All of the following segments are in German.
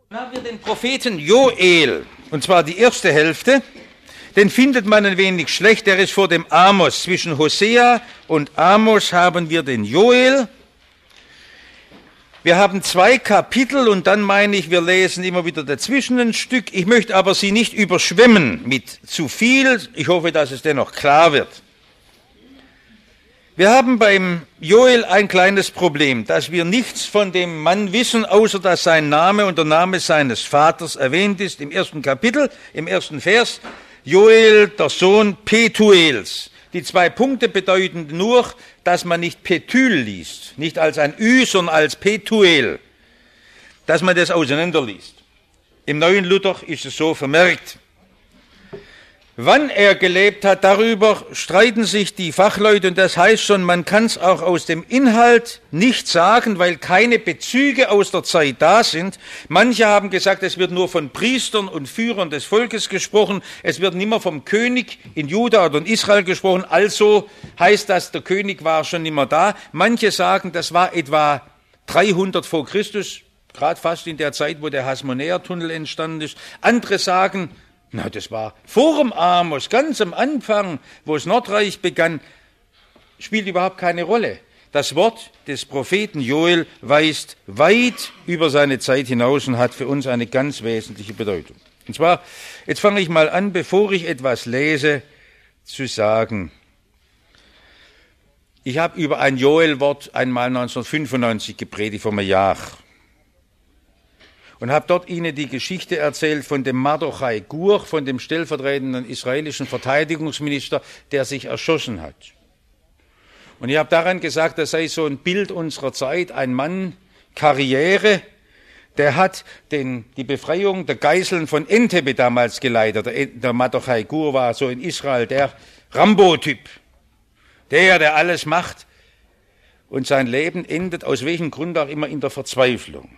Dann haben wir den Propheten Joel, und zwar die erste Hälfte. Den findet man ein wenig schlecht, der ist vor dem Amos. Zwischen Hosea und Amos haben wir den Joel. Wir haben 2 Kapitel und dann meine ich, wir lesen immer wieder dazwischen ein Stück. Ich möchte aber Sie nicht überschwemmen mit zu viel. Ich hoffe, dass es dennoch klar wird. Wir haben beim Joel ein kleines Problem, dass wir nichts von dem Mann wissen, außer dass sein Name und der Name seines Vaters erwähnt ist im 1. Kapitel, im 1. Vers. Joel, der Sohn Petuels. Die 2 Punkte bedeuten nur, dass man nicht Pethyl liest, nicht als ein Ü, sondern als Petuel, dass man das auseinanderliest. Im Neuen Luther ist es so vermerkt. Wann er gelebt hat, darüber streiten sich die Fachleute, und das heißt schon, man kann es auch aus dem Inhalt nicht sagen, weil keine Bezüge aus der Zeit da sind. Manche haben gesagt, es wird nur von Priestern und Führern des Volkes gesprochen, es wird nimmer vom König in Juda oder in Israel gesprochen, also heißt das, der König war schon nimmer da. Manche sagen, das war etwa 300 vor Christus, gerade fast in der Zeit, wo der Hasmonäer-Tunnel entstanden ist. Andere sagen, na, das war vor dem Amos, ganz am Anfang, wo das Nordreich begann, spielt überhaupt keine Rolle. Das Wort des Propheten Joel weist weit über seine Zeit hinaus und hat für uns eine ganz wesentliche Bedeutung. Und zwar, jetzt fange ich mal an, bevor ich etwas lese, zu sagen, ich habe über ein Joel-Wort einmal 1995 gepredigt, vor einem Jahr. Und habe dort Ihnen die Geschichte erzählt von dem Mardochai Gur, von dem stellvertretenden israelischen Verteidigungsminister, der sich erschossen hat. Und ich habe daran gesagt, das sei so ein Bild unserer Zeit, ein Mann, Karriere, der hat die Befreiung der Geiseln von Entebbe damals geleitet. Der Mardochai Gur war so in Israel der Rambo-Typ, der alles macht. Und sein Leben endet aus welchem Grund auch immer in der Verzweiflung.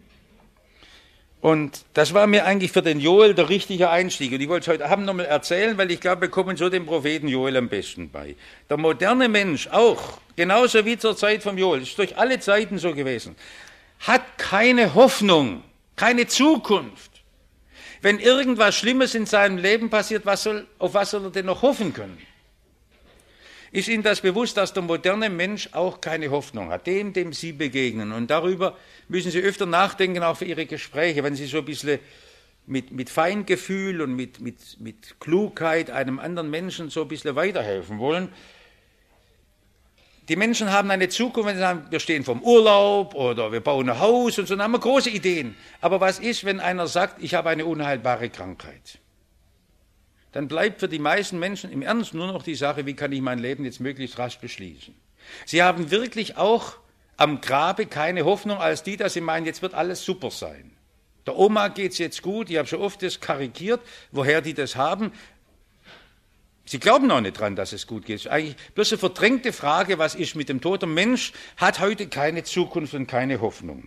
Und das war mir eigentlich für den Joel der richtige Einstieg. Und ich wollte es heute Abend nochmal erzählen, weil ich glaube, wir kommen so dem Propheten Joel am besten bei. Der moderne Mensch auch, genauso wie zur Zeit vom Joel, ist durch alle Zeiten so gewesen, hat keine Hoffnung, keine Zukunft. Wenn irgendwas Schlimmes in seinem Leben passiert, auf was soll er denn noch hoffen können? Ist Ihnen das bewusst, dass der moderne Mensch auch keine Hoffnung hat, dem Sie begegnen? Und darüber müssen Sie öfter nachdenken, auch für Ihre Gespräche, wenn Sie so ein bisschen mit Feingefühl und mit Klugheit einem anderen Menschen so ein bisschen weiterhelfen wollen. Die Menschen haben eine Zukunft, wenn sie sagen, wir stehen vom Urlaub oder wir bauen ein Haus und so, dann haben wir große Ideen. Aber was ist, wenn einer sagt, ich habe eine unheilbare Krankheit? Dann bleibt für die meisten Menschen im Ernst nur noch die Sache, wie kann ich mein Leben jetzt möglichst rasch beschließen. Sie haben wirklich auch am Grabe keine Hoffnung als die, dass sie meinen, jetzt wird alles super sein. Der Oma geht's jetzt gut, ich habe schon oft das karikiert, woher die das haben. Sie glauben auch nicht dran, dass es gut geht. Eigentlich bloß eine verdrängte Frage, was ist mit dem Tod? Der Mensch hat heute keine Zukunft und keine Hoffnung.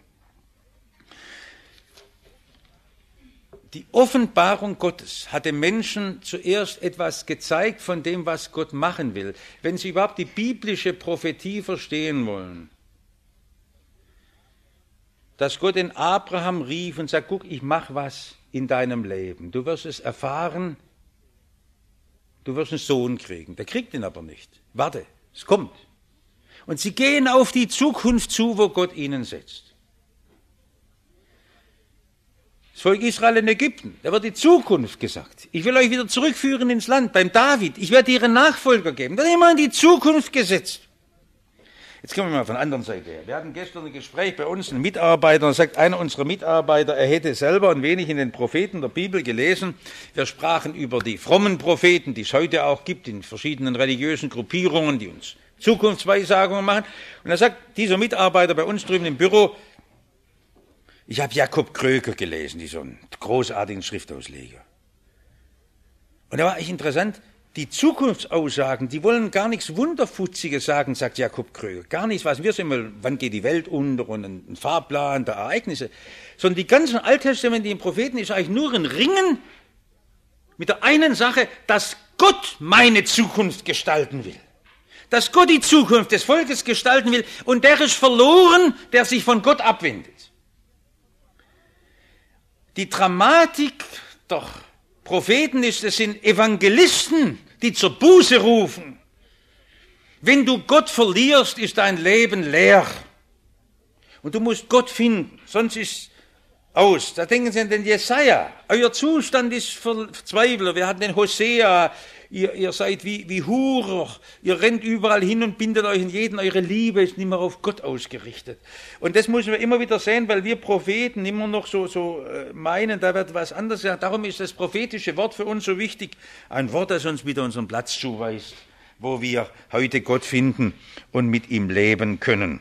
Die Offenbarung Gottes hat dem Menschen zuerst etwas gezeigt von dem, was Gott machen will. Wenn Sie überhaupt die biblische Prophetie verstehen wollen, dass Gott den Abraham rief und sagt, guck, ich mache was in deinem Leben. Du wirst es erfahren, du wirst einen Sohn kriegen. Der kriegt ihn aber nicht. Warte, es kommt. Und sie gehen auf die Zukunft zu, wo Gott ihnen setzt. Das Volk Israel in Ägypten, da wird die Zukunft gesagt. Ich will euch wieder zurückführen ins Land, beim David. Ich werde ihren Nachfolger geben. Da wird immer in die Zukunft gesetzt. Jetzt kommen wir mal von der anderen Seite her. Wir hatten gestern ein Gespräch bei uns, ein Mitarbeiter, da sagt einer unserer Mitarbeiter, er hätte selber ein wenig in den Propheten der Bibel gelesen. Wir sprachen über die frommen Propheten, die es heute auch gibt, in verschiedenen religiösen Gruppierungen, die uns Zukunftsweissagungen machen. Und er sagt, dieser Mitarbeiter bei uns drüben im Büro, ich habe Jakob Kröger gelesen, die so einen großartigen Schriftausleger. Und da war echt interessant, die Zukunftsaussagen, die wollen gar nichts Wunderfutziges sagen, sagt Jakob Kröger. Gar nichts, was wir so immer, wann geht die Welt unter und ein Fahrplan der Ereignisse. Sondern die ganzen alttestamentlichen Propheten ist eigentlich nur ein Ringen mit der einen Sache, dass Gott meine Zukunft gestalten will. Dass Gott die Zukunft des Volkes gestalten will und der ist verloren, der sich von Gott abwendet. Die Dramatik der Propheten ist, es sind Evangelisten, die zur Buße rufen. Wenn du Gott verlierst, ist dein Leben leer. Und du musst Gott finden, sonst ist aus. Da denken Sie an den Jesaja. Euer Zustand ist Verzweifler. Wir hatten den Hosea. Ihr seid wie Hurer. Ihr rennt überall hin und bindet euch in jeden. Eure Liebe ist nicht mehr auf Gott ausgerichtet. Und das müssen wir immer wieder sehen, weil wir Propheten immer noch so meinen, da wird was anderes. Ja, darum ist das prophetische Wort für uns so wichtig. Ein Wort, das uns wieder unseren Platz zuweist, wo wir heute Gott finden und mit ihm leben können.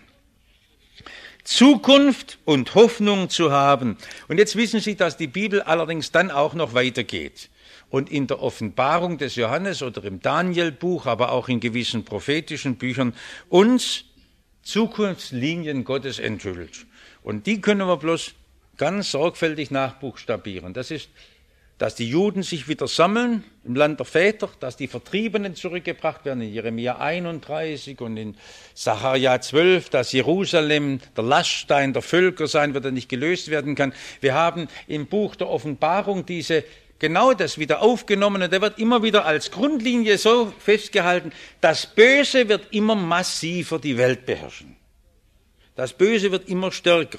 Zukunft und Hoffnung zu haben. Und jetzt wissen Sie, dass die Bibel allerdings dann auch noch weitergeht und in der Offenbarung des Johannes oder im Danielbuch, aber auch in gewissen prophetischen Büchern uns Zukunftslinien Gottes enthüllt. Und die können wir bloß ganz sorgfältig nachbuchstabieren. Das ist, dass die Juden sich wieder sammeln im Land der Väter, dass die Vertriebenen zurückgebracht werden in Jeremia 31 und in Sacharja 12, dass Jerusalem der Laststein der Völker sein wird, der nicht gelöst werden kann. Wir haben im Buch der Offenbarung genau das wieder aufgenommen und der wird immer wieder als Grundlinie so festgehalten, das Böse wird immer massiver die Welt beherrschen. Das Böse wird immer stärker.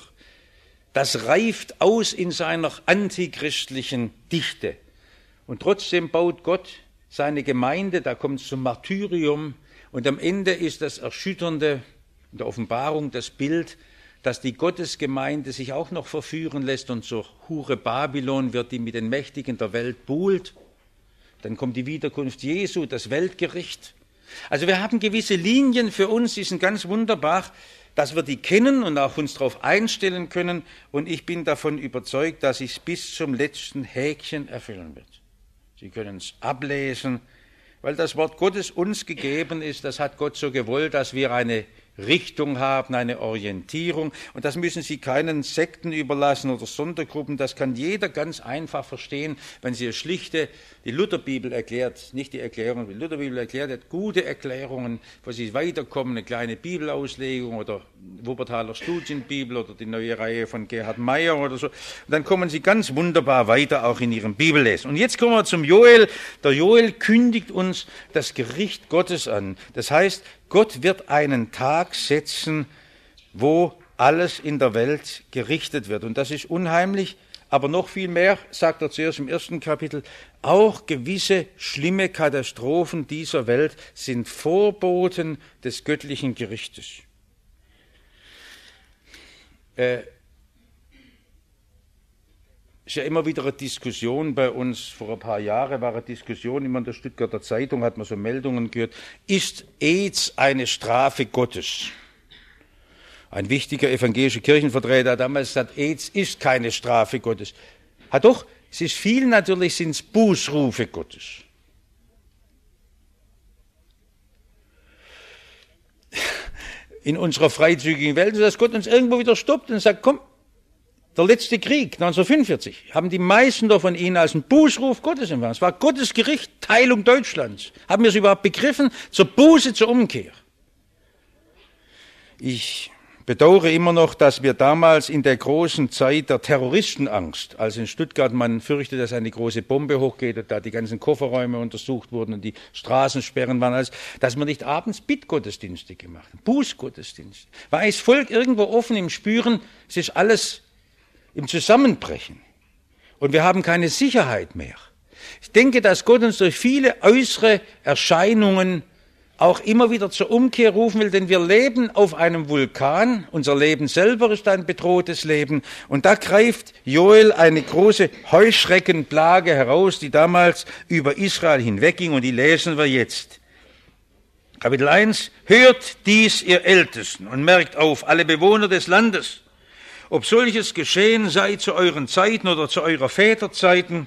Das reift aus in seiner antichristlichen Dichte. Und trotzdem baut Gott seine Gemeinde, da kommt es zum Martyrium. Und am Ende ist das Erschütternde in der Offenbarung das Bild, dass die Gottesgemeinde sich auch noch verführen lässt und zur Hure Babylon wird, die mit den Mächtigen der Welt buhlt. Dann kommt die Wiederkunft Jesu, das Weltgericht. Also wir haben gewisse Linien für uns, die sind ganz wunderbar, dass wir die kennen und auch uns darauf einstellen können. Und ich bin davon überzeugt, dass sich bis zum letzten Häkchen erfüllen wird. Sie können es ablesen, weil das Wort Gottes uns gegeben ist. Das hat Gott so gewollt, dass wir eine Richtung haben, eine Orientierung. Und das müssen Sie keinen Sekten überlassen oder Sondergruppen. Das kann jeder ganz einfach verstehen, wenn Sie die Lutherbibel erklärt, nicht die Erklärung, die Lutherbibel erklärt, hat gute Erklärungen, wo Sie weiterkommen, eine kleine Bibelauslegung oder Wuppertaler Studienbibel oder die neue Reihe von Gerhard Meyer oder so. Und dann kommen Sie ganz wunderbar weiter auch in Ihrem Bibellesen. Und jetzt kommen wir zum Joel. Der Joel kündigt uns das Gericht Gottes an. Das heißt, Gott wird einen Tag setzen, wo alles in der Welt gerichtet wird. Und das ist unheimlich, aber noch viel mehr, sagt er zuerst im 1. Kapitel, auch gewisse schlimme Katastrophen dieser Welt sind Vorboten des göttlichen Gerichtes. Ist ja immer wieder eine Diskussion bei uns, vor ein paar Jahren war eine Diskussion, immer in der Stuttgarter Zeitung hat man so Meldungen gehört, ist AIDS eine Strafe Gottes? Ein wichtiger evangelischer Kirchenvertreter hat damals gesagt, AIDS ist keine Strafe Gottes. Doch, es ist viel natürlich, sind es Bußrufe Gottes. In unserer freizügigen Welt, dass Gott uns irgendwo wieder stoppt und sagt, komm, der letzte Krieg, 1945, haben die meisten von Ihnen als einen Bußruf Gottes empfangen. Es war Gottes Gericht, Teilung Deutschlands. Haben wir es überhaupt begriffen? Zur Buße, zur Umkehr. Ich bedauere immer noch, dass wir damals in der großen Zeit der Terroristenangst, als in Stuttgart man fürchtet, dass eine große Bombe hochgeht und da die ganzen Kofferräume untersucht wurden und die Straßensperren waren, dass wir nicht abends Bittgottesdienste gemacht haben, Bußgottesdienste. War das Volk irgendwo offen im Spüren, es ist alles im Zusammenbrechen. Und wir haben keine Sicherheit mehr. Ich denke, dass Gott uns durch viele äußere Erscheinungen auch immer wieder zur Umkehr rufen will, denn wir leben auf einem Vulkan. Unser Leben selber ist ein bedrohtes Leben. Und da greift Joel eine große Heuschreckenplage heraus, die damals über Israel hinwegging. Und die lesen wir jetzt. Kapitel 1. Hört dies, ihr Ältesten, und merkt auf, alle Bewohner des Landes. Ob solches geschehen sei zu euren Zeiten oder zu eurer Väterzeiten,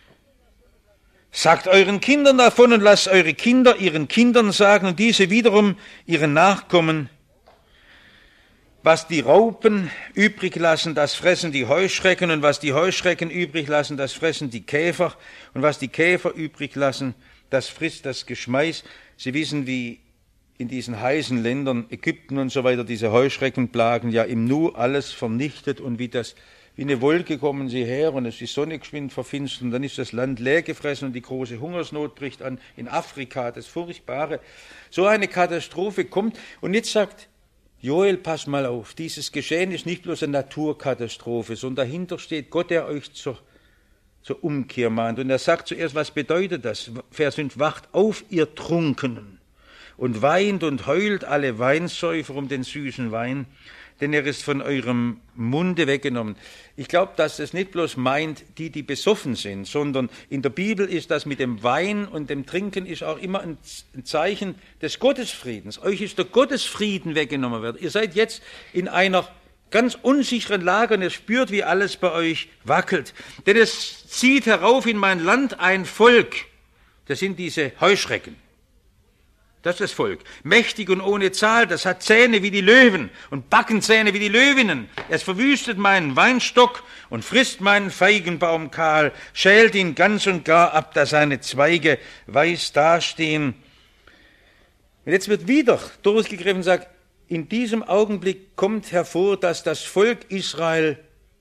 sagt euren Kindern davon und lasst eure Kinder ihren Kindern sagen und diese wiederum ihren Nachkommen. Was die Raupen übrig lassen, das fressen die Heuschrecken und was die Heuschrecken übrig lassen, das fressen die Käfer und was die Käfer übrig lassen, das frisst das Geschmeiß. Sie wissen, wie in diesen heißen Ländern, Ägypten und so weiter, diese Heuschreckenplagen ja im Nu alles vernichtet und wie das Wie eine Wolke kommen sie her und es ist die Sonne geschwind verfinstert und dann ist das Land leer gefressen und die große Hungersnot bricht an in Afrika, das Furchtbare. So eine Katastrophe kommt und jetzt sagt Joel, pass mal auf, dieses Geschehen ist nicht bloß eine Naturkatastrophe, sondern dahinter steht Gott, der euch zur Umkehr mahnt. Und er sagt zuerst, was bedeutet das? Vers 5, wacht auf, ihr Trunkenen, und weint und heult alle Weinsäufer um den süßen Wein, denn er ist von eurem Munde weggenommen. Ich glaube, dass das nicht bloß meint, die besoffen sind, sondern in der Bibel ist das mit dem Wein und dem Trinken ist auch immer ein Zeichen des Gottesfriedens. Euch ist der Gottesfrieden weggenommen worden. Ihr seid jetzt in einer ganz unsicheren Lage und ihr spürt, wie alles bei euch wackelt. Denn es zieht herauf in mein Land ein Volk. Das sind diese Heuschrecken. Das ist das Volk. Mächtig und ohne Zahl, das hat Zähne wie die Löwen und Backenzähne wie die Löwinnen. Es verwüstet meinen Weinstock und frisst meinen Feigenbaum kahl, schält ihn ganz und gar ab, dass seine Zweige weiß dastehen. Und jetzt wird wieder durchgegriffen und sagt, in diesem Augenblick kommt hervor, dass das Volk Israel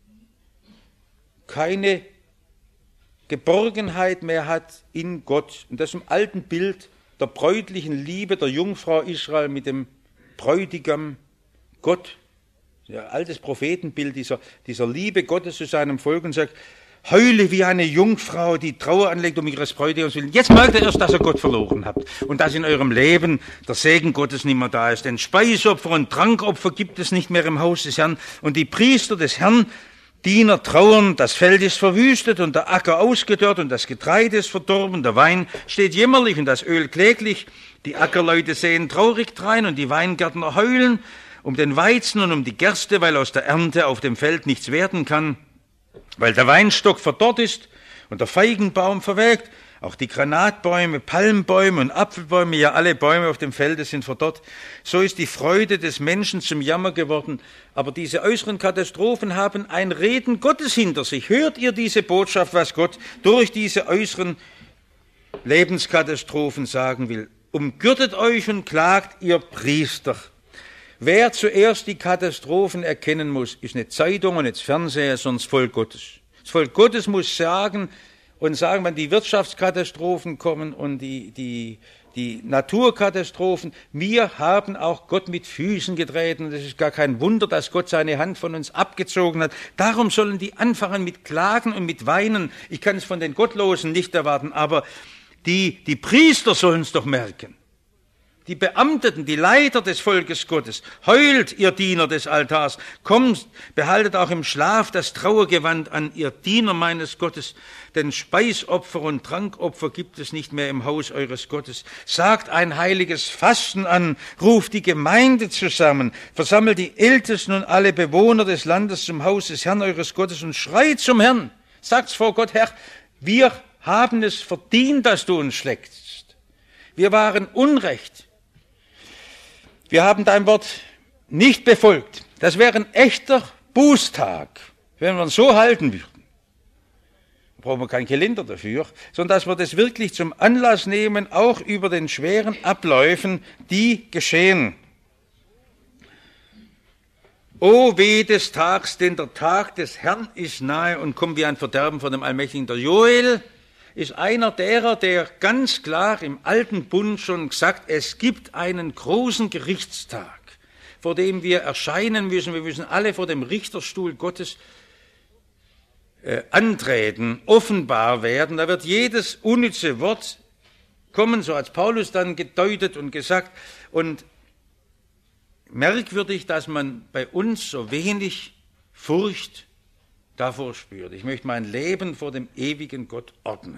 keine Geborgenheit mehr hat in Gott. Und das im alten Bild der bräutlichen Liebe der Jungfrau Israel mit dem Bräutigam Gott, ein altes Prophetenbild dieser Liebe Gottes zu seinem Volk und sagt, heule wie eine Jungfrau, die Trauer anlegt um ihres Bräutigams willen. Jetzt merkt ihr erst, dass ihr Gott verloren habt und dass in eurem Leben der Segen Gottes nicht mehr da ist. Denn Speisopfer und Trankopfer gibt es nicht mehr im Haus des Herrn und die Priester des Herrn, Diener trauern, das Feld ist verwüstet und der Acker ausgedörrt und das Getreide ist verdorben, der Wein steht jämmerlich und das Öl kläglich. Die Ackerleute sehen traurig drein und die Weingärtner heulen um den Weizen und um die Gerste, weil aus der Ernte auf dem Feld nichts werden kann, weil der Weinstock verdorrt ist und der Feigenbaum verwelkt. Auch die Granatbäume, Palmbäume und Apfelbäume, ja alle Bäume auf dem Felde sind verdorrt. So ist die Freude des Menschen zum Jammer geworden. Aber diese äußeren Katastrophen haben ein Reden Gottes hinter sich. Hört ihr diese Botschaft, was Gott durch diese äußeren Lebenskatastrophen sagen will? Umgürtet euch und klagt, ihr Priester. Wer zuerst die Katastrophen erkennen muss, ist nicht Zeitung und nicht Fernseher, sondern das Volk Gottes. Das Volk Gottes muss sagen, wenn die Wirtschaftskatastrophen kommen und die Naturkatastrophen, wir haben auch Gott mit Füßen getreten. Das ist gar kein Wunder, dass Gott seine Hand von uns abgezogen hat. Darum sollen die anfangen mit Klagen und mit Weinen. Ich kann es von den Gottlosen nicht erwarten, aber die Priester sollen es doch merken. Die Beamteten, die Leiter des Volkes Gottes, heult, ihr Diener des Altars, kommt, behaltet auch im Schlaf das Trauergewand an, ihr Diener meines Gottes, denn Speisopfer und Trankopfer gibt es nicht mehr im Haus eures Gottes. Sagt ein heiliges Fasten an, ruft die Gemeinde zusammen, versammelt die Ältesten und alle Bewohner des Landes zum Haus des Herrn eures Gottes und schreit zum Herrn. Sagt's vor Gott, Herr, wir haben es verdient, dass du uns schlägst. Wir waren Unrecht. Wir haben dein Wort nicht befolgt. Das wäre ein echter Bußtag, wenn wir uns so halten würden. Da brauchen wir kein Kalender dafür, sondern dass wir das wirklich zum Anlass nehmen, auch über den schweren Abläufen, die geschehen. O weh des Tags, denn der Tag des Herrn ist nahe und kommt wie ein Verderben von dem Allmächtigen. Der Joel ist einer derer, der ganz klar im alten Bund schon gesagt, es gibt einen großen Gerichtstag, vor dem wir erscheinen müssen. Wir müssen alle vor dem Richterstuhl Gottes antreten, offenbar werden. Da wird jedes unnütze Wort kommen, so hat Paulus dann gedeutet und gesagt. Und merkwürdig, dass man bei uns so wenig Furcht davor spürt. Ich möchte mein Leben vor dem ewigen Gott ordnen.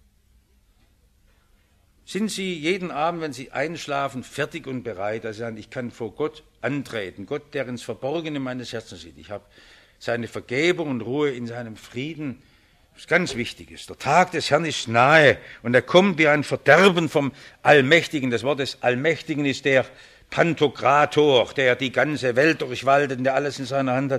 Sind Sie jeden Abend, wenn Sie einschlafen, fertig und bereit, dass Sie sagen, ich kann vor Gott antreten, Gott, der ins Verborgene meines Herzens sieht. Ich habe seine Vergebung und Ruhe in seinem Frieden. Das ist ganz Wichtiges. Der Tag des Herrn ist nahe und er kommt wie ein Verderben vom Allmächtigen. Das Wort des Allmächtigen ist der Pantokrator, der die ganze Welt durchwaltet und der alles in seiner Hand hat.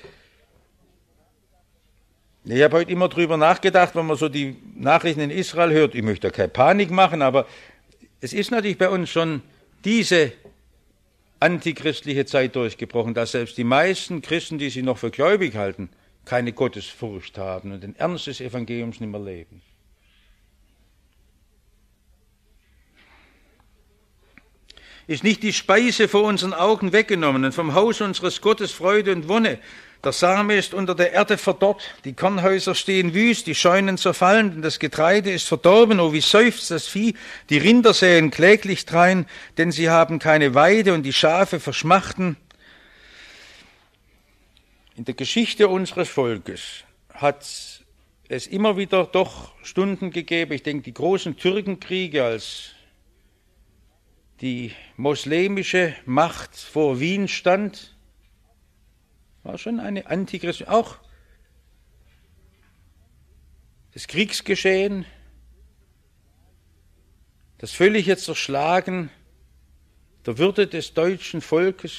Ich habe heute immer drüber nachgedacht, wenn man so die Nachrichten in Israel hört. Ich möchte da keine Panik machen, aber es ist natürlich bei uns schon diese antichristliche Zeit durchgebrochen, dass selbst die meisten Christen, die sich noch für gläubig halten, keine Gottesfurcht haben und den Ernst des Evangeliums nicht mehr leben. Ist nicht die Speise vor unseren Augen weggenommen und vom Haus unseres Gottes Freude und Wonne? Der Same ist unter der Erde verdorrt, die Kornhäuser stehen wüst, die Scheunen zerfallen, und das Getreide ist verdorben, oh wie seufzt das Vieh, die Rinder säen kläglich drein, denn sie haben keine Weide und die Schafe verschmachten. In der Geschichte unseres Volkes hat es immer wieder doch Stunden gegeben, ich denke die großen Türkenkriege, als die moslemische Macht vor Wien stand, war schon eine Antichrist, auch das Kriegsgeschehen, das völlige Zerschlagen der Würde des deutschen Volkes.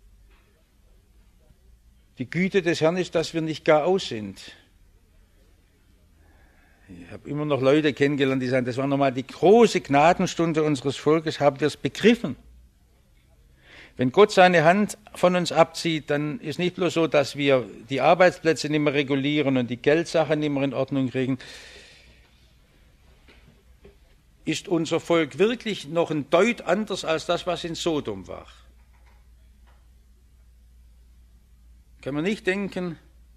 Die Güte des Herrn ist, dass wir nicht gar aus sind. Ich habe immer noch Leute kennengelernt, die sagen, das war nochmal die große Gnadenstunde unseres Volkes, haben wir es begriffen. Wenn Gott seine Hand von uns abzieht, dann ist nicht bloß so, dass wir die Arbeitsplätze nicht mehr regulieren und die Geldsache nicht mehr in Ordnung kriegen. Ist unser Volk wirklich noch ein Deut anders als das, was in Sodom war? Kann man nicht denken,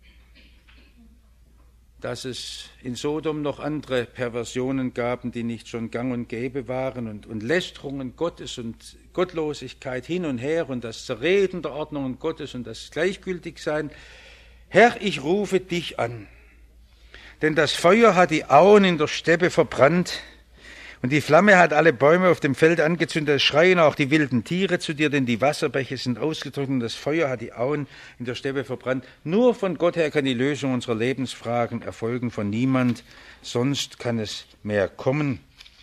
dass es in Sodom noch andere Perversionen gab, die nicht schon gang und gäbe waren und Lästerungen Gottes und Gottlosigkeit hin und her und das Zerreden der Ordnungen Gottes und das Gleichgültigsein. Herr, ich rufe dich an, denn das Feuer hat die Auen in der Steppe verbrannt und die Flamme hat alle Bäume auf dem Feld angezündet, es schreien auch die wilden Tiere zu dir, denn die Wasserbäche sind ausgetrocknet und das Feuer hat die Auen in der Steppe verbrannt. Nur von Gott her kann die Lösung unserer Lebensfragen erfolgen, von niemand, sonst kann es mehr kommen.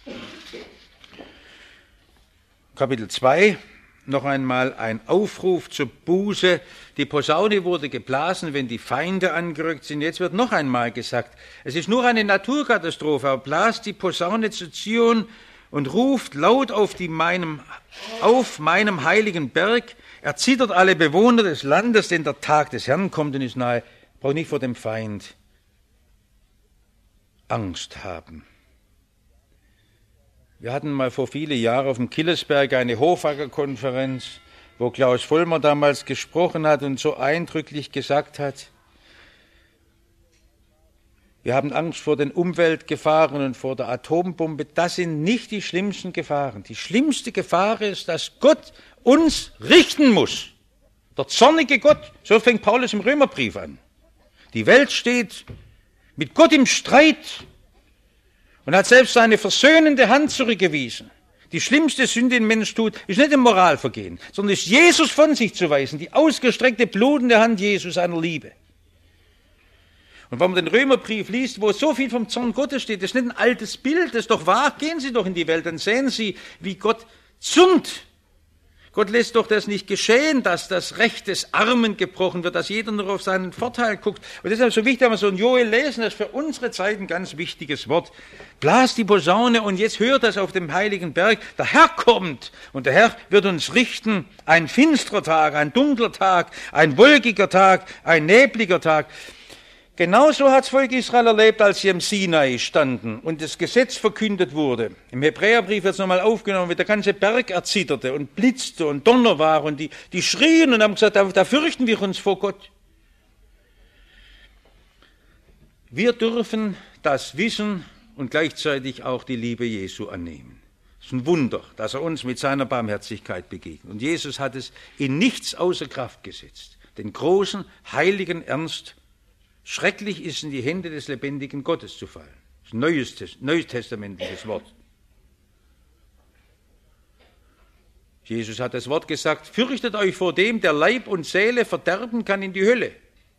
Kapitel 2, noch einmal ein Aufruf zur Buße. Die Posaune wurde geblasen, wenn die Feinde angerückt sind. Jetzt wird noch einmal gesagt, es ist nur eine Naturkatastrophe, aber blast die Posaune zu Zion und ruft laut auf meinem heiligen Berg. Erzittert alle Bewohner des Landes, denn der Tag des Herrn kommt und ist nahe. Braucht nicht vor dem Feind Angst haben. Wir hatten mal vor vielen Jahren auf dem Killesberg eine Hofacker-Konferenz, wo Klaus Vollmer damals gesprochen hat und so eindrücklich gesagt hat, wir haben Angst vor den Umweltgefahren und vor der Atombombe. Das sind nicht die schlimmsten Gefahren. Die schlimmste Gefahr ist, dass Gott uns richten muss. Der zornige Gott, so fängt Paulus im Römerbrief an. Die Welt steht mit Gott im Streit und hat selbst seine versöhnende Hand zurückgewiesen. Die schlimmste Sünde, die ein Mensch tut, ist nicht ein Moralvergehen, sondern ist Jesus von sich zu weisen, die ausgestreckte, blutende Hand Jesus seiner Liebe. Und wenn man den Römerbrief liest, wo so viel vom Zorn Gottes steht, das ist nicht ein altes Bild, das ist doch wahr, gehen Sie doch in die Welt, dann sehen Sie, wie Gott zürnt. Gott lässt doch das nicht geschehen, dass das Recht des Armen gebrochen wird, dass jeder nur auf seinen Vorteil guckt. Und deshalb ist es so wichtig, wenn wir so ein Joel lesen, das ist für unsere Zeit ein ganz wichtiges Wort. Blas die Posaune und jetzt hört das auf dem heiligen Berg. Der Herr kommt und der Herr wird uns richten. Ein finsterer Tag, ein dunkler Tag, ein wolkiger Tag, ein nebliger Tag. Genauso hat das Volk Israel erlebt, als sie am Sinai standen und das Gesetz verkündet wurde. Im Hebräerbrief wird es nochmal aufgenommen, wie der ganze Berg erzitterte und blitzte und Donner war und die schrien und haben gesagt, da fürchten wir uns vor Gott. Wir dürfen das wissen und gleichzeitig auch die Liebe Jesu annehmen. Es ist ein Wunder, dass er uns mit seiner Barmherzigkeit begegnet. Und Jesus hat es in nichts außer Kraft gesetzt. Den großen, heiligen Ernst. Schrecklich ist, in die Hände des lebendigen Gottes zu fallen. Das ist ein neues testamentliches Wort. Jesus hat das Wort gesagt, fürchtet euch vor dem, der Leib und Seele verderben kann in die Hölle.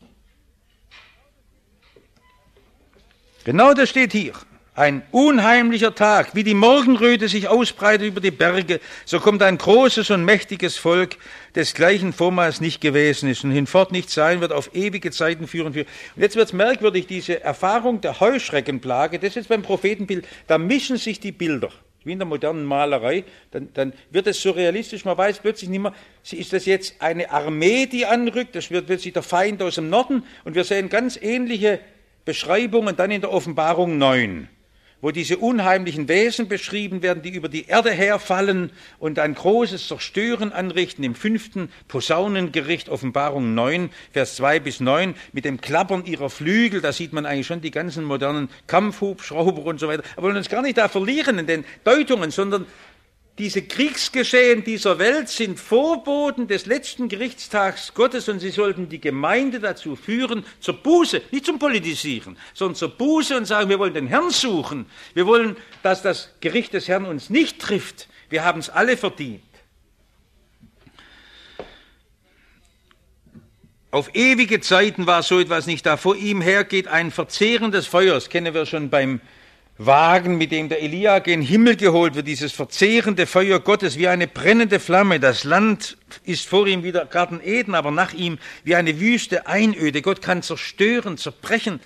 Genau das steht hier. Ein unheimlicher Tag, wie die Morgenröte sich ausbreitet über die Berge, so kommt ein großes und mächtiges Volk, desgleichen vormals nicht gewesen ist und hinfort nicht sein wird, auf ewige Zeiten führen. Und jetzt wird es merkwürdig, diese Erfahrung der Heuschreckenplage, das ist jetzt beim Prophetenbild, da mischen sich die Bilder. wie in der modernen Malerei, dann wird es so realistisch, man weiß plötzlich nicht mehr, ist das jetzt eine Armee, die anrückt, das wird plötzlich der Feind aus dem Norden, und wir sehen ganz ähnliche Beschreibungen dann in der Offenbarung 9, wo diese unheimlichen Wesen beschrieben werden, die über die Erde herfallen und ein großes Zerstören anrichten im 5. Posaunengericht, Offenbarung 9, Vers 2 bis 9, mit dem Klappern ihrer Flügel, da sieht man eigentlich schon die ganzen modernen Kampfhubschrauber und so weiter. Aber wir wollen uns gar nicht da verlieren in den Deutungen, sondern diese Kriegsgeschehen dieser Welt sind Vorboten des letzten Gerichtstags Gottes, und sie sollten die Gemeinde dazu führen, zur Buße, nicht zum Politisieren, sondern zur Buße und sagen, wir wollen den Herrn suchen. Wir wollen, dass das Gericht des Herrn uns nicht trifft. Wir haben es alle verdient. Auf ewige Zeiten war so etwas nicht da. Vor ihm her geht ein verzehrendes Feuer. Das kennen wir schon beim Wagen, mit dem der Elia gen Himmel geholt wird, dieses verzehrende Feuer Gottes wie eine brennende Flamme. Das Land ist vor ihm wie der Garten Eden, aber nach ihm wie eine wüste Einöde. Gott kann zerstören, zerbrechen.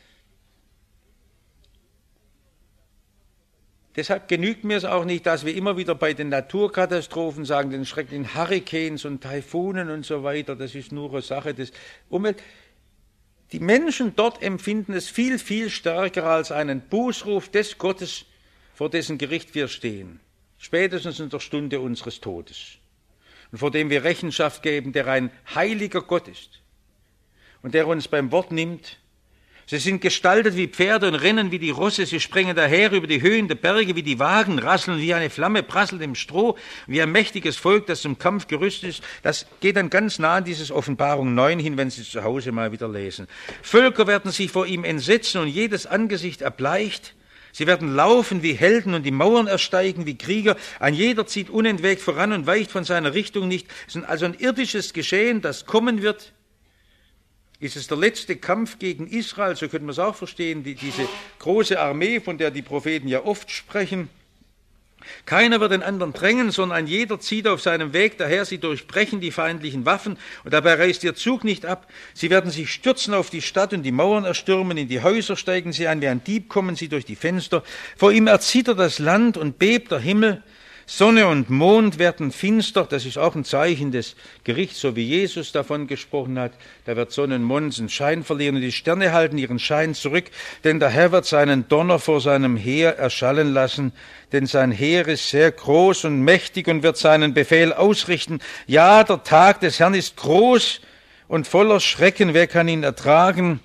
Deshalb genügt mir es auch nicht, dass wir immer wieder bei den Naturkatastrophen sagen, den schrecklichen Hurrikanes und Taifunen und so weiter, das ist nur eine Sache des Umwelt. Die Menschen dort empfinden es viel, viel stärker als einen Bußruf des Gottes, vor dessen Gericht wir stehen, spätestens in der Stunde unseres Todes, und vor dem wir Rechenschaft geben, der ein heiliger Gott ist und der uns beim Wort nimmt. Sie sind gestaltet wie Pferde und rennen wie die Rosse, sie sprengen daher über die Höhen der Berge wie die Wagen, rasseln wie eine Flamme, prasselt im Stroh, wie ein mächtiges Volk, das zum Kampf gerüstet ist. Das geht dann ganz nah an dieses Offenbarung 9 hin, wenn Sie es zu Hause mal wieder lesen. Völker werden sich vor ihm entsetzen und jedes Angesicht erbleicht. Sie werden laufen wie Helden und die Mauern ersteigen wie Krieger. Ein jeder zieht unentwegt voran und weicht von seiner Richtung nicht. Es ist also ein irdisches Geschehen, das kommen wird. Ist es der letzte Kampf gegen Israel, so könnte man es auch verstehen, diese große Armee, von der die Propheten ja oft sprechen. Keiner wird den anderen drängen, sondern ein jeder zieht auf seinem Weg daher, sie durchbrechen die feindlichen Waffen, und dabei reißt ihr Zug nicht ab. Sie werden sich stürzen auf die Stadt und die Mauern erstürmen, in die Häuser steigen sie ein, wie ein Dieb kommen sie durch die Fenster. Vor ihm erzittert das Land und bebt der Himmel. Sonne und Mond werden finster, das ist auch ein Zeichen des Gerichts, so wie Jesus davon gesprochen hat. Da wird Sonne und Mond seinen Schein verlieren und die Sterne halten ihren Schein zurück, denn der Herr wird seinen Donner vor seinem Heer erschallen lassen, denn sein Heer ist sehr groß und mächtig und wird seinen Befehl ausrichten. Ja, der Tag des Herrn ist groß und voller Schrecken, wer kann ihn ertragen?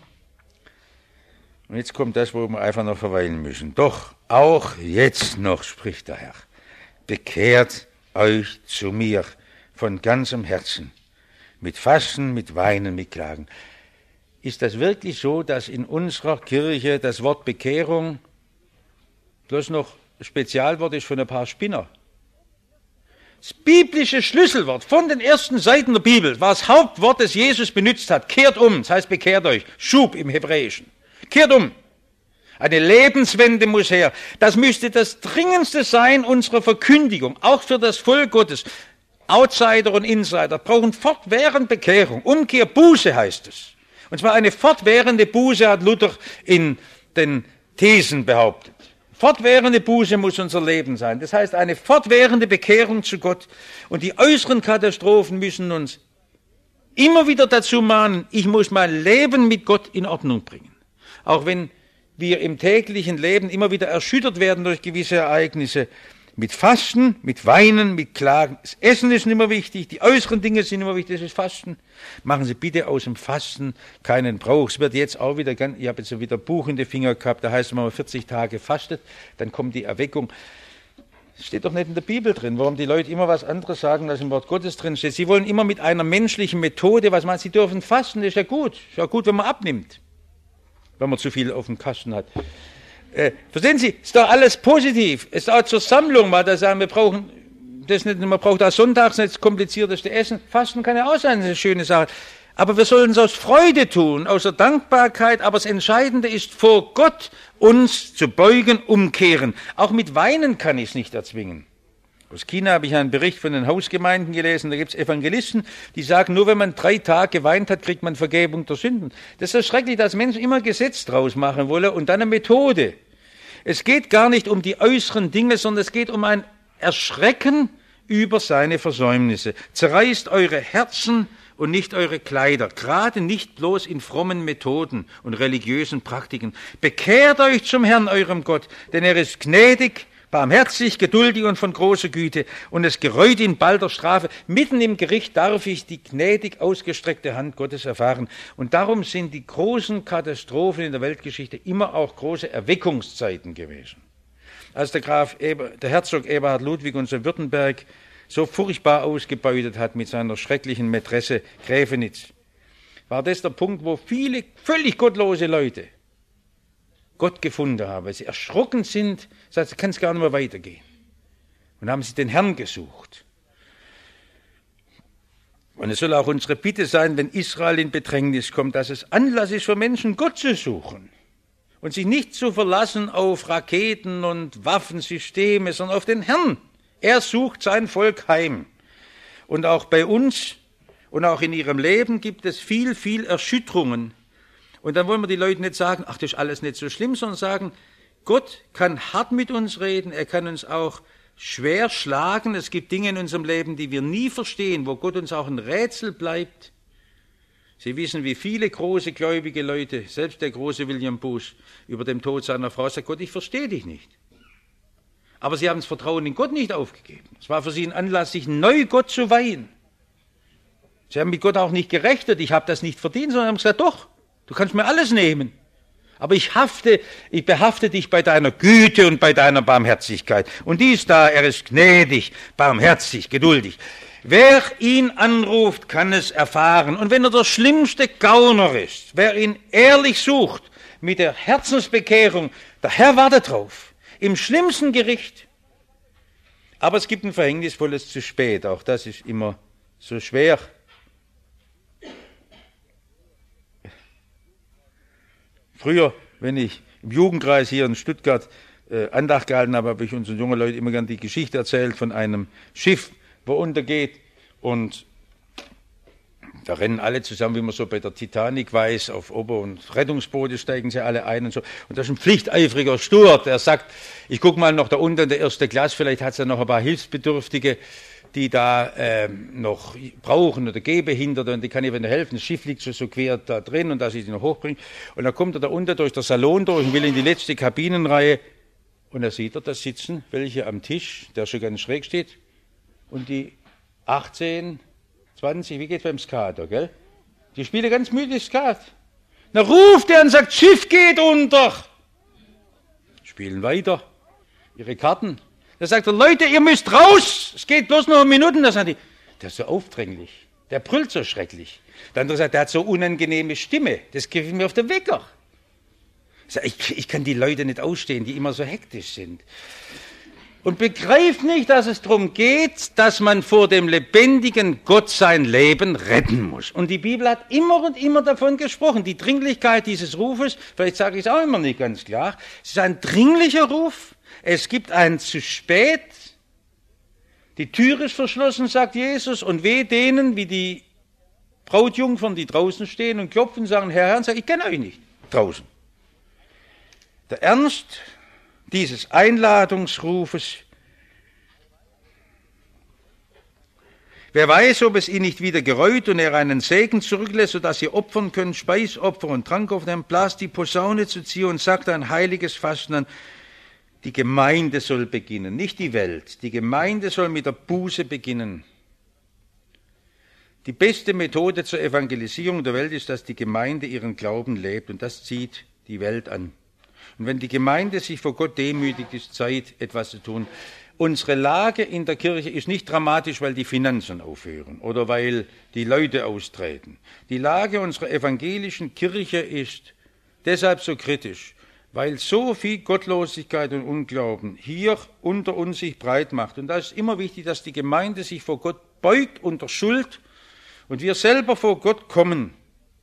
Und jetzt kommt das, wo wir einfach noch verweilen müssen. Doch auch jetzt noch, spricht der Herr. Bekehrt euch zu mir von ganzem Herzen, mit Fasten, mit Weinen, mit Klagen. Ist das wirklich so, dass in unserer Kirche das Wort Bekehrung bloß noch ein Spezialwort ist von ein paar Spinner? Das biblische Schlüsselwort von den ersten Seiten der Bibel war das Hauptwort, das Jesus benutzt hat. Kehrt um, das heißt bekehrt euch. Schub im Hebräischen. Kehrt um. Eine Lebenswende muss her. Das müsste das Dringendste sein unserer Verkündigung, auch für das Volk Gottes. Outsider und Insider brauchen fortwährend Bekehrung. Umkehr, Buße heißt es. Und zwar eine fortwährende Buße, hat Luther in den Thesen behauptet. Fortwährende Buße muss unser Leben sein. Das heißt, eine fortwährende Bekehrung zu Gott. Und die äußeren Katastrophen müssen uns immer wieder dazu mahnen, ich muss mein Leben mit Gott in Ordnung bringen. Auch wenn wir im täglichen Leben immer wieder erschüttert werden durch gewisse Ereignisse. Mit Fasten, mit Weinen, mit Klagen. Das Essen ist immer wichtig, die äußeren Dinge sind immer wichtig, das ist Fasten. Machen Sie bitte aus dem Fasten keinen Brauch. Es wird jetzt auch wieder, ich habe jetzt wieder ein Buch in die Finger gehabt, da heißt es, wenn man 40 Tage fastet, dann kommt die Erweckung. Das steht doch nicht in der Bibel drin, warum die Leute immer was anderes sagen, als im Wort Gottes drin steht. Sie wollen immer mit einer menschlichen Methode, was man, sie dürfen fasten, das ist ja gut. Ist ja gut, wenn man abnimmt, wenn man zu viel auf dem Kasten hat. Verstehen Sie, ist doch alles positiv. Es ist auch zur Sammlung mal, da sagen wir brauchen das nicht, man braucht auch sonntags nicht das komplizierteste Essen. Fasten kann ja auch sein, das ist eine schöne Sache. Aber wir sollen es aus Freude tun, aus der Dankbarkeit. Aber das Entscheidende ist, vor Gott uns zu beugen, umkehren. Auch mit Weinen kann ich es nicht erzwingen. Aus China habe ich einen Bericht von den Hausgemeinden gelesen, da gibt es Evangelisten, die sagen, nur wenn man 3 Tage geweint hat, kriegt man Vergebung der Sünden. Das ist so schrecklich, dass Menschen immer Gesetz draus machen wollen und dann eine Methode. Es geht gar nicht um die äußeren Dinge, sondern es geht um ein Erschrecken über seine Versäumnisse. Zerreißt eure Herzen und nicht eure Kleider, gerade nicht bloß in frommen Methoden und religiösen Praktiken. Bekehrt euch zum Herrn, eurem Gott, denn er ist gnädig, barmherzig, geduldig und von großer Güte, und es gereut ihn balder Strafe. Mitten im Gericht darf ich die gnädig ausgestreckte Hand Gottes erfahren. Und darum sind die großen Katastrophen in der Weltgeschichte immer auch große Erweckungszeiten gewesen. Als der Herzog Eberhard Ludwig unser Württemberg so furchtbar ausgebeutet hat mit seiner schrecklichen Mätresse Gräfenitz, war das der Punkt, wo viele völlig gottlose Leute Gott gefunden haben, weil sie erschrocken sind, sagt, kann es gar nicht mehr weitergehen. Und haben sie den Herrn gesucht. Und es soll auch unsere Bitte sein, wenn Israel in Bedrängnis kommt, dass es Anlass ist für Menschen, Gott zu suchen und sich nicht zu verlassen auf Raketen und Waffensysteme, sondern auf den Herrn. Er sucht sein Volk heim. Und auch bei uns und auch in ihrem Leben gibt es viel, viel Erschütterungen. Und dann wollen wir die Leute nicht sagen, ach, das ist alles nicht so schlimm, sondern sagen, Gott kann hart mit uns reden, er kann uns auch schwer schlagen. Es gibt Dinge in unserem Leben, die wir nie verstehen, wo Gott uns auch ein Rätsel bleibt. Sie wissen, wie viele große gläubige Leute, selbst der große William Bush, über den Tod seiner Frau sagt, Gott, ich verstehe dich nicht. Aber sie haben das Vertrauen in Gott nicht aufgegeben. Es war für sie ein Anlass, sich neu Gott zu weihen. Sie haben mit Gott auch nicht gerechnet, ich habe das nicht verdient, sondern haben gesagt, doch, du kannst mir alles nehmen. Aber ich behafte dich bei deiner Güte und bei deiner Barmherzigkeit. Und die ist da, er ist gnädig, barmherzig, geduldig. Wer ihn anruft, kann es erfahren. Und wenn er der schlimmste Gauner ist, wer ihn ehrlich sucht, mit der Herzensbekehrung, der Herr wartet drauf. Im schlimmsten Gericht. Aber es gibt ein verhängnisvolles zu spät. Auch das ist immer so schwer. Früher, wenn ich im Jugendkreis hier in Stuttgart Andacht gehalten habe, habe ich unseren jungen Leuten immer gern die Geschichte erzählt von einem Schiff, wo untergeht, und da rennen alle zusammen, wie man so bei der Titanic weiß, auf Ober- und Rettungsboote steigen sie alle ein und so. Und da ist ein pflichteifriger Steward, der sagt, ich gucke mal noch da unten in der ersten Klasse, vielleicht hat es ja noch ein paar Hilfsbedürftige, die da noch brauchen oder Gehbehinderte, und die kann eben helfen. Das Schiff liegt so quer da drin, und dass ich die noch hochbringe. Und dann kommt er da unten durch den Salon durch und will in die letzte Kabinenreihe, und da sieht er, da sitzen welche am Tisch, der schon ganz schräg steht, und die 18, 20, wie geht's beim Skat, gell? Die spielen ganz müde Skat. Dann ruft er und sagt, Schiff geht unter. Spielen weiter ihre Karten. Da sagt er, Leute, ihr müsst raus, es geht bloß noch Minuten. Da sagt die, der ist so aufdringlich, der brüllt so schrecklich. Der andere sagt, der hat so unangenehme Stimme, das geht mir auf den Wecker. Ich kann die Leute nicht ausstehen, die immer so hektisch sind. Und begreift nicht, dass es darum geht, dass man vor dem lebendigen Gott sein Leben retten muss. Und die Bibel hat immer und immer davon gesprochen, die Dringlichkeit dieses Rufes, vielleicht sage ich es auch immer nicht ganz klar, es ist ein dringlicher Ruf, es gibt ein zu spät, die Tür ist verschlossen, sagt Jesus, und weh denen, wie die Brautjungfern, die draußen stehen und klopfen und sagen, Herr, und sagen, ich kenne euch nicht, draußen. Der Ernst dieses Einladungsrufes. Wer weiß, ob es ihn nicht wieder gereut und er einen Segen zurücklässt, sodass ihr opfern könnt, Speisopfer und Trankopfer, dann blast die Posaune zu ziehen und sagt ein heiliges Fasten an, die Gemeinde soll beginnen, nicht die Welt. Die Gemeinde soll mit der Buße beginnen. Die beste Methode zur Evangelisierung der Welt ist, dass die Gemeinde ihren Glauben lebt, und das zieht die Welt an. Und wenn die Gemeinde sich vor Gott demütigt, ist Zeit, etwas zu tun. Unsere Lage in der Kirche ist nicht dramatisch, weil die Finanzen aufhören oder weil die Leute austreten. Die Lage unserer evangelischen Kirche ist deshalb so kritisch, weil so viel Gottlosigkeit und Unglauben hier unter uns sich breit macht. Und da ist immer wichtig, dass die Gemeinde sich vor Gott beugt unter Schuld und wir selber vor Gott kommen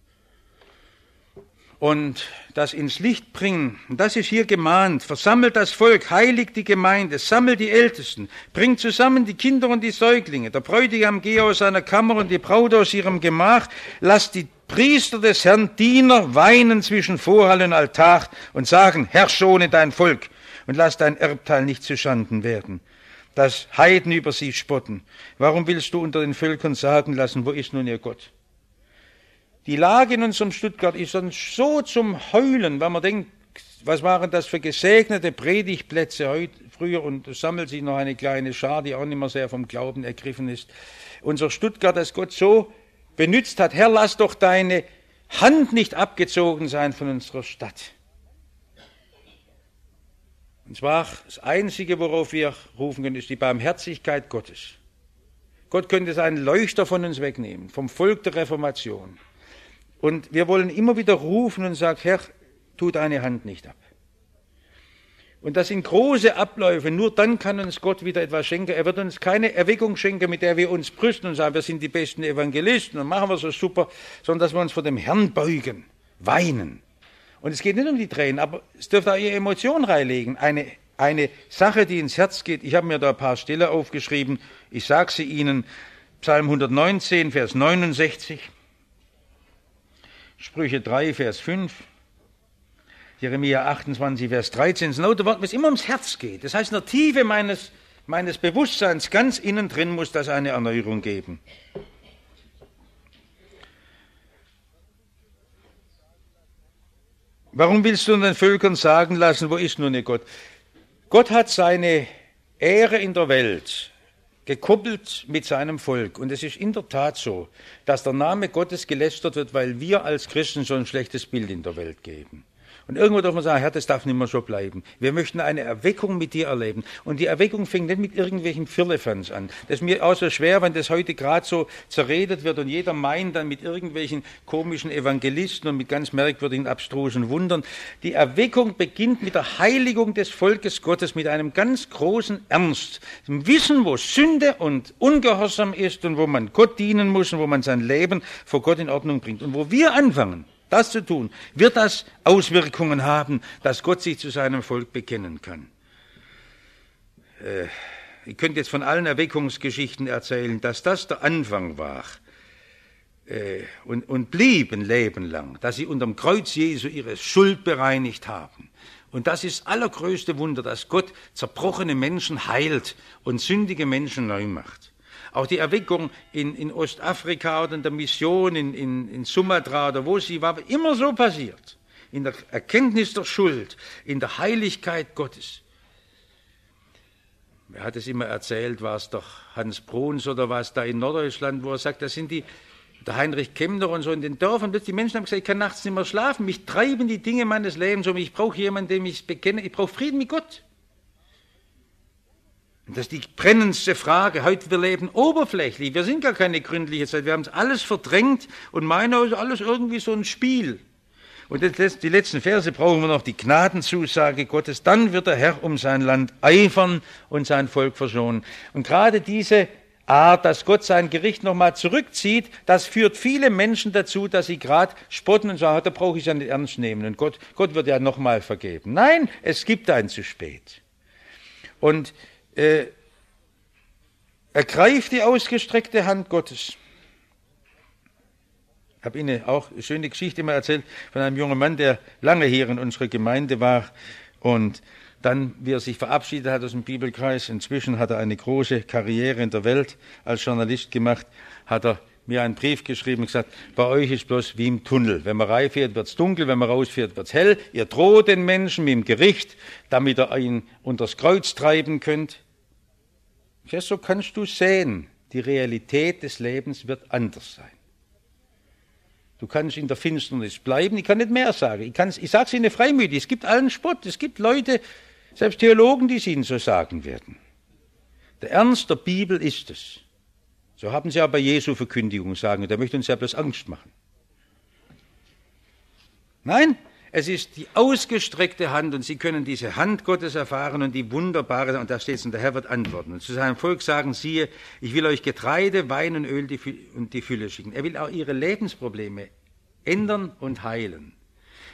und das ins Licht bringen. Und das ist hier gemahnt. Versammelt das Volk, heiligt die Gemeinde, sammelt die Ältesten, bringt zusammen die Kinder und die Säuglinge. Der Bräutigam gehe aus seiner Kammer und die Braut aus ihrem Gemach. Lasst die Priester des Herrn, Diener, weinen zwischen Vorhall und Altar und sagen, Herr, schone dein Volk. und lass dein Erbteil nicht zu Schanden werden, dass Heiden über sie spotten. Warum willst du unter den Völkern sagen lassen, wo ist nun ihr Gott? Die Lage in unserem Stuttgart ist sonst so zum Heulen, wenn man denkt, was waren das für gesegnete Predigtplätze früher, und es sammelt sich noch eine kleine Schar, die auch nicht mehr sehr vom Glauben ergriffen ist. Unser Stuttgart, das Gott so benützt hat, Herr, lass doch deine Hand nicht abgezogen sein von unserer Stadt. Und zwar das Einzige, worauf wir rufen können, ist die Barmherzigkeit Gottes. Gott könnte seinen Leuchter von uns wegnehmen, vom Volk der Reformation. Und wir wollen immer wieder rufen und sagen, Herr, tu deine Hand nicht ab. Und das sind große Abläufe, nur dann kann uns Gott wieder etwas schenken. Er wird uns keine Erweckung schenken, mit der wir uns brüsten und sagen, wir sind die besten Evangelisten und machen wir so super, sondern dass wir uns vor dem Herrn beugen, weinen. Und es geht nicht um die Tränen, aber es dürfte auch Ihre Emotionen reinlegen. Eine Sache, die ins Herz geht. Ich habe mir da ein paar Stellen aufgeschrieben. Ich sage sie Ihnen. Psalm 119, Vers 69. Sprüche 3, Vers 5. Jeremia 28, Vers 13. Das sind lauter Worte, was immer ums Herz geht. Das heißt, in der Tiefe meines Bewusstseins, ganz innen drin, muss das eine Erneuerung geben. Warum willst du den Völkern sagen lassen, wo ist nun ihr Gott? Gott hat seine Ehre in der Welt gekoppelt mit seinem Volk. Und es ist in der Tat so, dass der Name Gottes gelästert wird, weil wir als Christen so ein schlechtes Bild in der Welt geben. Und irgendwo darf man sagen, Herr, das darf nicht mehr so bleiben. Wir möchten eine Erweckung mit dir erleben. Und die Erweckung fängt nicht mit irgendwelchen Firlefanz an. Das ist mir auch so schwer, wenn das heute gerade so zerredet wird und jeder meint dann mit irgendwelchen komischen Evangelisten und mit ganz merkwürdigen, abstrusen Wundern. Die Erweckung beginnt mit der Heiligung des Volkes Gottes, mit einem ganz großen Ernst. Dem Wissen, wo Sünde und Ungehorsam ist und wo man Gott dienen muss und wo man sein Leben vor Gott in Ordnung bringt. Und wo wir anfangen, das zu tun, wird das Auswirkungen haben, dass Gott sich zu seinem Volk bekennen kann. Ich könnte jetzt von allen Erweckungsgeschichten erzählen, dass das der Anfang war und blieb ein Leben lang, dass sie unterm Kreuz Jesu ihre Schuld bereinigt haben. Und das ist das allergrößte Wunder, dass Gott zerbrochene Menschen heilt und sündige Menschen neu macht. Auch die Erweckung in Ostafrika oder in der Mission in Sumatra oder wo sie war, immer so passiert. In der Erkenntnis der Schuld, in der Heiligkeit Gottes. Wer hat es immer erzählt, war es doch Hans Bruns oder was da in Norddeutschland, wo er sagt, das sind der Heinrich Kemmner und so in den Dörfern, die Menschen haben gesagt, ich kann nachts nicht mehr schlafen, mich treiben die Dinge meines Lebens um, ich brauche jemanden, dem ich bekenne, ich brauche Frieden mit Gott. Und das ist die brennendste Frage. Heute, wir leben oberflächlich. Wir sind gar keine gründliche Zeit. Wir haben es alles verdrängt und meinen, es ist alles irgendwie so ein Spiel. Und die letzten Verse brauchen wir noch, die Gnadenzusage Gottes. Dann wird der Herr um sein Land eifern und sein Volk verschonen. Und gerade diese Art, dass Gott sein Gericht nochmal zurückzieht, das führt viele Menschen dazu, dass sie gerade spotten und sagen, da brauche ich ja nicht ernst nehmen. Und Gott wird ja nochmal vergeben. Nein, es gibt ein zu spät. Und ergreift die ausgestreckte Hand Gottes. Ich habe Ihnen auch eine schöne Geschichte mal erzählt von einem jungen Mann, der lange hier in unserer Gemeinde war und dann, wie er sich verabschiedet hat aus dem Bibelkreis, inzwischen hat er eine große Karriere in der Welt als Journalist gemacht, hat er mir einen Brief geschrieben und gesagt, bei euch ist bloß wie im Tunnel. Wenn man reinfährt, wird es dunkel, wenn man rausfährt, wird es hell. Ihr droht den Menschen mit dem Gericht, damit ihr ihn unters Kreuz treiben könnt. Ja, so kannst du sehen, die Realität des Lebens wird anders sein. Du kannst in der Finsternis bleiben, ich kann nicht mehr sagen. Ich sage es Ihnen freimütig, es gibt allen Spott, es gibt Leute, selbst Theologen, die es Ihnen so sagen werden. Der Ernst der Bibel ist es. So haben Sie ja bei Jesu Verkündigung sagen, und der möchte uns ja bloß Angst machen. Nein, es ist die ausgestreckte Hand und Sie können diese Hand Gottes erfahren und die wunderbare, und da steht es, und der Herr wird antworten. Und zu seinem Volk sagen, siehe, ich will euch Getreide, Wein und Öl und die Fülle schicken. Er will auch ihre Lebensprobleme ändern und heilen.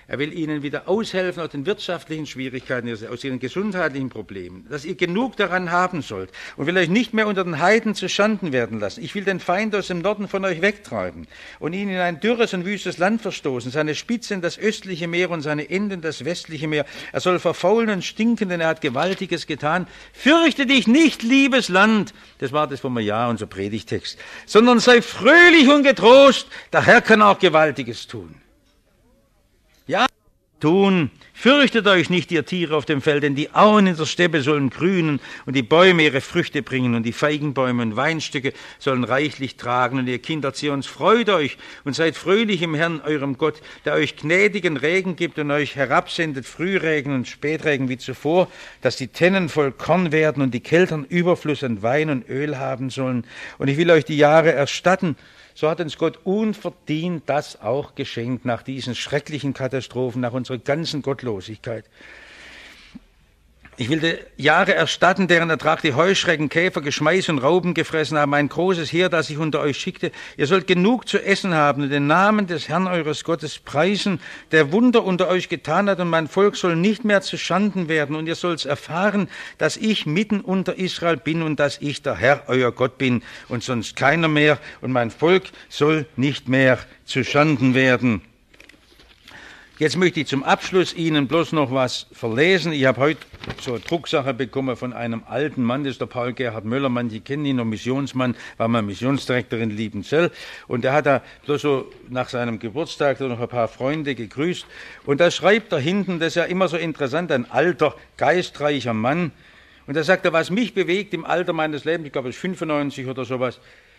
Er will ihnen wieder aushelfen aus den wirtschaftlichen Schwierigkeiten, aus ihren gesundheitlichen Problemen, dass ihr genug daran haben sollt und will euch nicht mehr unter den Heiden zu Schanden werden lassen. Ich will den Feind aus dem Norden von euch wegtreiben und ihn in ein dürres und wüstes Land verstoßen, seine Spitze in das östliche Meer und seine Enden in das westliche Meer. Er soll verfaulen und stinken, denn er hat Gewaltiges getan. Fürchte dich nicht, liebes Land, das war das vom Jahr, unser Predigtext, sondern sei fröhlich und getrost, der Herr kann auch Gewaltiges tun. Ja, tun. Fürchtet euch nicht, ihr Tiere auf dem Feld, denn die Auen in der Steppe sollen grünen und die Bäume ihre Früchte bringen und die Feigenbäume und Weinstücke sollen reichlich tragen. Und ihr Kinder Zions, freut euch und seid fröhlich im Herrn, eurem Gott, der euch gnädigen Regen gibt und euch herabsendet Frühregen und Spätregen wie zuvor, dass die Tennen voll Korn werden und die Keltern Überfluss an Wein und Öl haben sollen. Und ich will euch die Jahre erstatten. So hat uns Gott unverdient das auch geschenkt nach diesen schrecklichen Katastrophen, nach unserer ganzen Gottlosigkeit. Ich will die Jahre erstatten, deren Ertrag die Heuschrecken, Käfer, Geschmeiß und Rauben gefressen haben, ein großes Heer, das ich unter euch schickte. Ihr sollt genug zu essen haben und den Namen des Herrn eures Gottes preisen, der Wunder unter euch getan hat, und mein Volk soll nicht mehr zu Schanden werden. Und ihr sollt erfahren, dass ich mitten unter Israel bin und dass ich der Herr, euer Gott bin und sonst keiner mehr. Und mein Volk soll nicht mehr zu Schanden werden. Jetzt möchte ich zum Abschluss Ihnen bloß noch was verlesen. Ich habe heute so eine Drucksache bekommen von einem alten Mann, das ist der Paul Gerhard Möller, die kennen ihn, noch Missionsmann, war mal Missionsdirektor in Liebenzell. Und der hat da bloß so nach seinem Geburtstag noch ein paar Freunde gegrüßt. Und da schreibt er hinten, das ist ja immer so interessant, ein alter, geistreicher Mann. Und da sagt er, was mich bewegt im Alter meines Lebens, ich glaube es ist 95 oder sowas,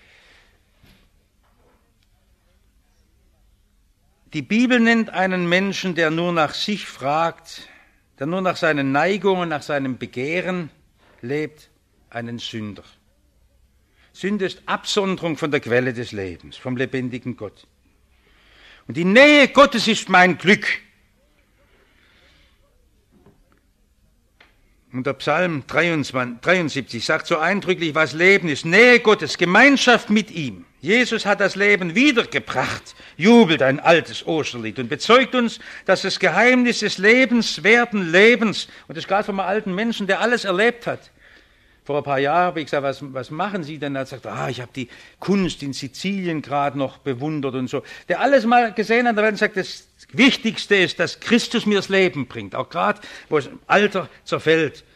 die Bibel nennt einen Menschen, der nur nach sich fragt, der nur nach seinen Neigungen, nach seinem Begehren lebt, einen Sünder. Sünde ist Absonderung von der Quelle des Lebens, vom lebendigen Gott. Und die Nähe Gottes ist mein Glück. Und der Psalm 73 sagt so eindrücklich, was Leben ist. Nähe Gottes, Gemeinschaft mit ihm. Jesus hat das Leben wiedergebracht, jubelt ein altes Osterlied und bezeugt uns, dass das Geheimnis des lebenswerten Lebens, und das gerade von einem alten Menschen, der alles erlebt hat. Vor ein paar Jahren habe ich gesagt, was machen Sie denn? Er sagt, ich habe die Kunst in Sizilien gerade noch bewundert und so. Der alles mal gesehen hat, der Welt sagt, das Wichtigste ist, dass Christus mir das Leben bringt, auch gerade, wo es im Alter zerfällt.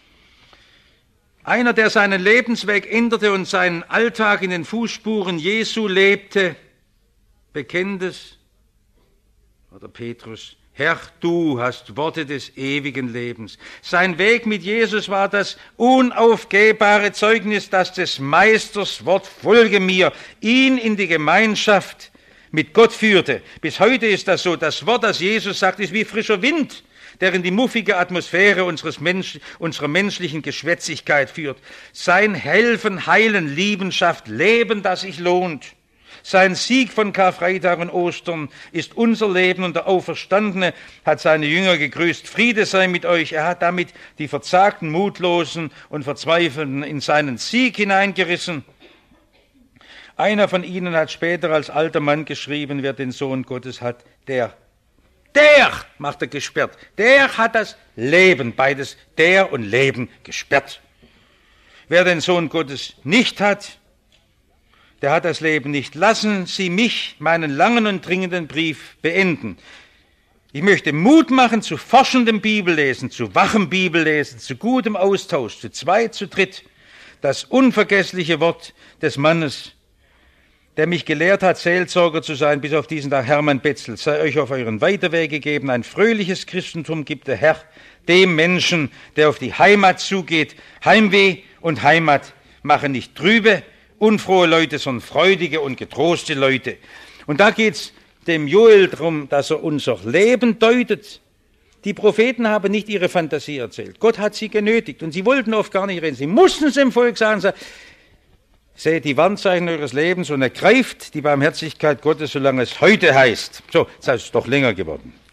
Einer, der seinen Lebensweg änderte und seinen Alltag in den Fußspuren Jesu lebte, bekennt es, oder Petrus, Herr, du hast Worte des ewigen Lebens. Sein Weg mit Jesus war das unaufgehbare Zeugnis, dass des Meisters Wort folge mir, ihn in die Gemeinschaft mit Gott führte. Bis heute ist das so. Das Wort, das Jesus sagt, ist wie frischer Wind, der in die muffige Atmosphäre unserer menschlichen Geschwätzigkeit führt. Sein Helfen, Heilen, Lieben schafft Leben, das sich lohnt. Sein Sieg von Karfreitag und Ostern ist unser Leben, und der Auferstandene hat seine Jünger gegrüßt. Friede sei mit euch. Er hat damit die Verzagten, Mutlosen und Verzweifelten in seinen Sieg hineingerissen. Einer von ihnen hat später als alter Mann geschrieben, wer den Sohn Gottes hat, der macht er gesperrt. Der hat das Leben, beides der und Leben gesperrt. Wer den Sohn Gottes nicht hat, der hat das Leben nicht. Lassen Sie mich meinen langen und dringenden Brief beenden. Ich möchte Mut machen zu forschendem Bibellesen, zu wachem Bibellesen, zu gutem Austausch, zu zweit, zu dritt. Das unvergessliche Wort des Mannes, der mich gelehrt hat, Seelsorger zu sein, bis auf diesen Tag, Hermann Betzel, sei euch auf euren Weiterweg gegeben. Ein fröhliches Christentum gibt der Herr dem Menschen, der auf die Heimat zugeht. Heimweh und Heimat machen nicht trübe, unfrohe Leute, sondern freudige und getroste Leute. Und da geht's dem Joel darum, dass er unser Leben deutet. Die Propheten haben nicht ihre Fantasie erzählt. Gott hat sie genötigt und sie wollten oft gar nicht reden. Sie mussten es dem Volk sagen, seht die Warnzeichen eures Lebens und ergreift die Barmherzigkeit Gottes, solange es heute heißt. So, jetzt ist es doch länger geworden.